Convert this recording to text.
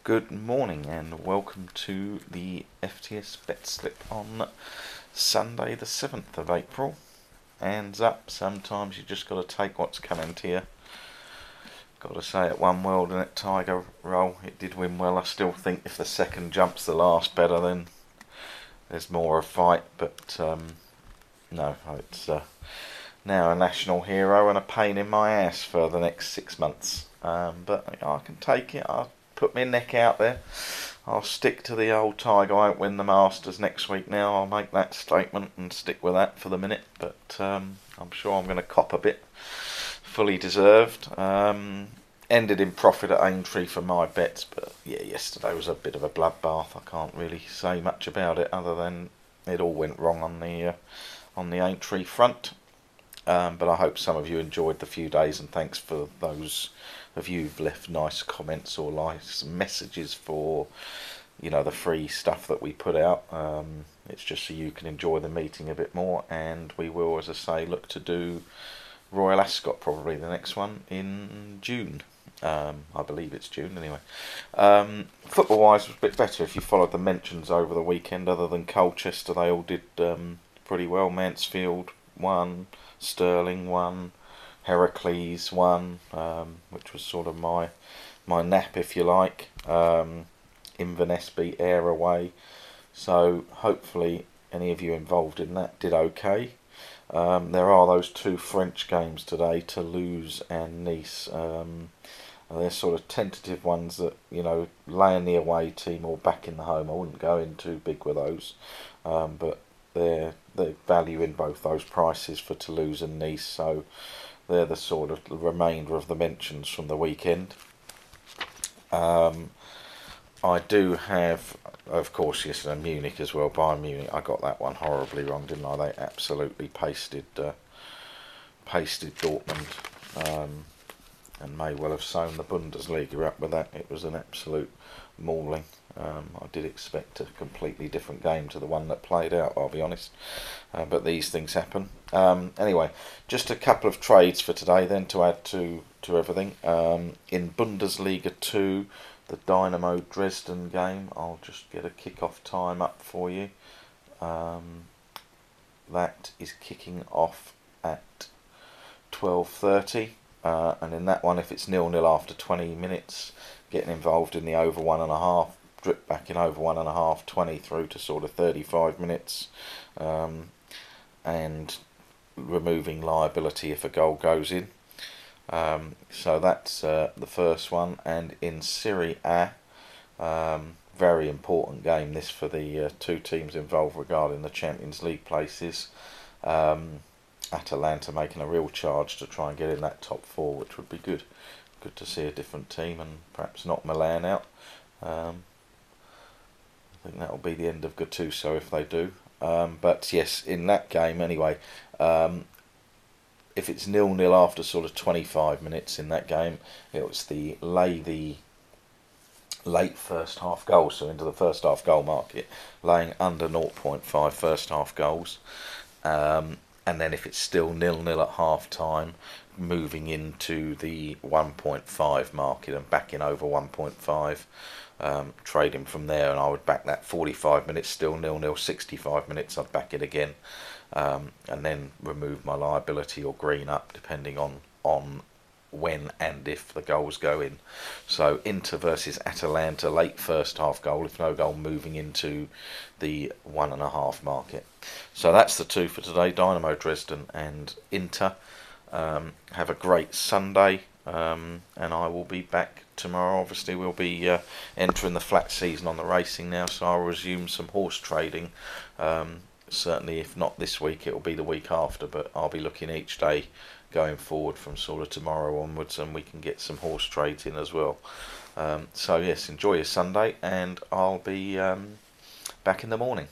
Good morning and welcome to the FTS Bet Slip on Sunday the 7th of April. Hands up, sometimes you just got to take what's coming to you. Got to say at One World and at Tiger Roll it did win well. I still think if the second jumps the last better then there's more of a fight, but no, it's now a national hero and a pain in my ass for the next 6 months. But I can take it. I'll put my neck out there. I'll stick to the old Tiger. I won't win the Masters next week now. I'll make that statement and stick with that for the minute. But I'm sure I'm going to cop a bit. Fully deserved. Ended in profit at Aintree for my bets. But yeah, yesterday was a bit of a bloodbath. I can't really say much about it other than it all went wrong on the Aintree front. But I hope some of you enjoyed the few days, and thanks for those of you who've left nice comments or nice messages for the free stuff that we put out. It's just so you can enjoy the meeting a bit more, and we will, as I say, look to do Royal Ascot, probably the next one in June. I believe it's June anyway. Football wise, it was a bit better if you followed the mentions over the weekend. Other than Colchester, they all did pretty well. Mansfield won, Sterling won, Heracles won, which was sort of my nap, if you like. Inverness beat Ayr away, so hopefully any of you involved in that did okay. There are those two French games today, Toulouse and Nice. They're sort of tentative ones that, laying the away team or backing the home. I wouldn't go in too big with those, but they're value in both those prices for Toulouse and Nice, so they're the sort of remainder of the mentions from the weekend. I do have, of course, yesterday Munich as well. Bayern Munich, I got that one horribly wrong, didn't I? They absolutely pasted Dortmund, and may well have sewn the Bundesliga up with that. It was an absolute mauling. I did expect a completely different game to the one that played out, I'll be honest, but these things happen. Anyway, just a couple of trades for today then to add to everything. In Bundesliga 2, the Dynamo Dresden game, I'll just get a kick-off time up for you. That is kicking off at 12:30, and in that one, if it's 0-0 after 20 minutes, getting involved in the over 1.5, drip back in over 1.5, 20 through to sort of 35 minutes, and removing liability if a goal goes in. So that's the first one. And in Serie A, very important game this for the two teams involved regarding the Champions League places. Atalanta making a real charge to try and get in that top four, which would be good. Good to see a different team and perhaps knock Milan out. I think that'll be the end of Gattuso if they do. But yes, in that game anyway, if it's 0-0 after sort of 25 minutes in that game, it was the late first half goal, so into the first half goal market, laying under 0.5 first half goals. And then if it's still 0-0 at half time, moving into the 1.5 market and backing over 1.5, trading from there. And I would back that 45 minutes still 0-0, 65 minutes I'd back it again, and then remove my liability or green up depending on when and if the goals go in. So Inter versus Atalanta, late first half goal, if no goal, moving into the 1.5 market. So that's the two for today, Dynamo Dresden and Inter. Have a great Sunday, and I will be back tomorrow. Obviously we'll be entering the flat season on the racing now, so I'll resume some horse trading. Certainly if not this week, it will be the week after, but I'll be looking each day going forward from sort of tomorrow onwards, and we can get some horse trades in as well. So yes, enjoy your Sunday, and I'll be back in the morning.